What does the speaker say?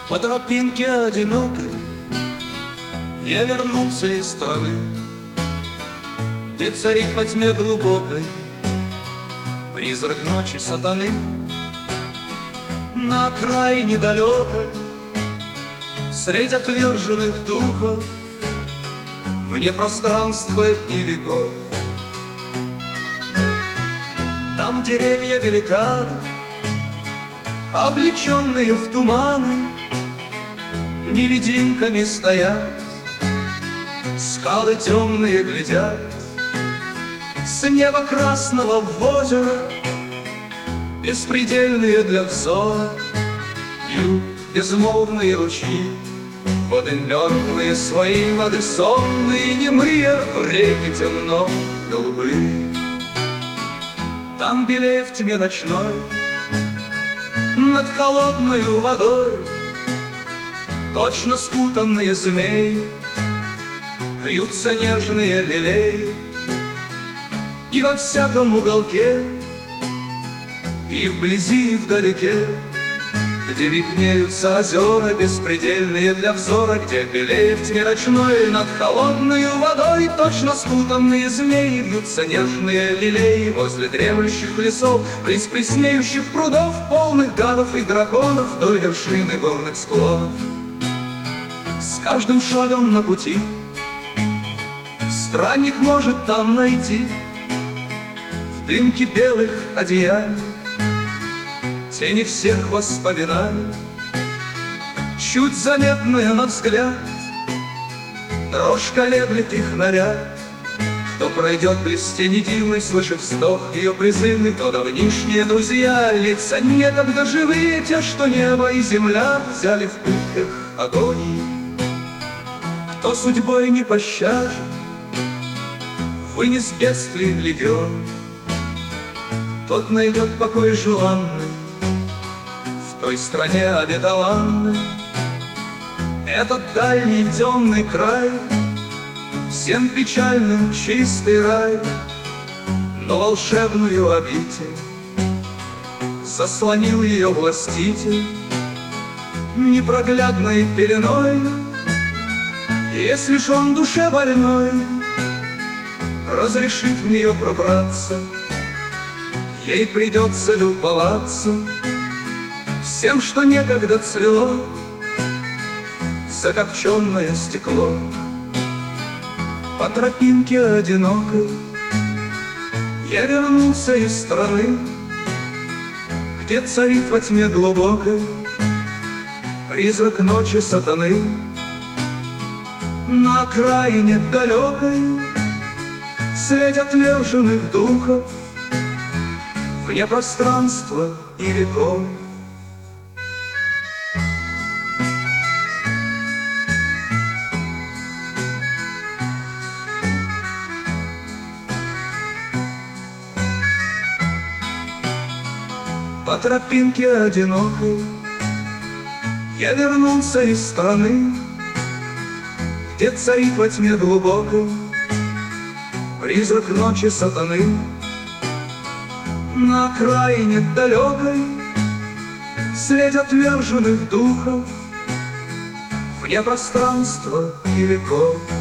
По тропинке одинокой я вернулся из страны, где царит во тьме глубокой призрак ночи сатаны. На окраине далекой, средь отверженных духов, вне пространства и веков, там деревья великаны, облеченные в туманы, невидимками стоят, скалы темные глядят, с неба красного в озеро, беспредельные для взора, бьют безмолвные лучи, воды мертвые свои, воды сонные, немые, в реке темно голубые. Там белее в тьме ночной, над холодною водой, точно спутанные змеи, вьются нежные лилеи. И во всяком уголке, и вблизи, и вдалеке, где виднеются озера беспредельные для взора, где белее в тьме ночной, над холодною водой, точно спутанные змеи, вьются нежные лилеи. Возле дремлющих лесов, близ преснеющих прудов, полных гадов и драконов, вдоль вершины горных склонов. С каждым шагом на пути странник может там найти в дымке белых одеяний тени всех воспоминаний, чуть заметная на взгляд, дрожь колеблет их наряд. Кто пройдет близ тени дивной, слышит вздох ее призывный, то давнишние друзья, лица некогда живые, те, что небо и земля взяли в пытках агонии. Кто судьбой не пощажен, вынес бедствий легион, тот найдет покой желанный в той стране обетованной. Этот дальний темный край, всем печальным чистый рай, но волшебную обитель заслонил ее властитель непроглядной пеленой. Если ж он душе больной разрешит в нее пробраться, ей придется любоваться всем, что некогда цвело, закопченное стекло. По тропинке одинокой я вернулся из страны, где царит во тьме глубокой призрак ночи сатаны. На окраине далекой, средь отверженных духов, вне пространства и веков. По тропинке одинокой я вернулся из страны, где царит во тьме глубокой призрак ночи сатаны. На окраине далекой, средь отверженных духов, вне пространства и веков.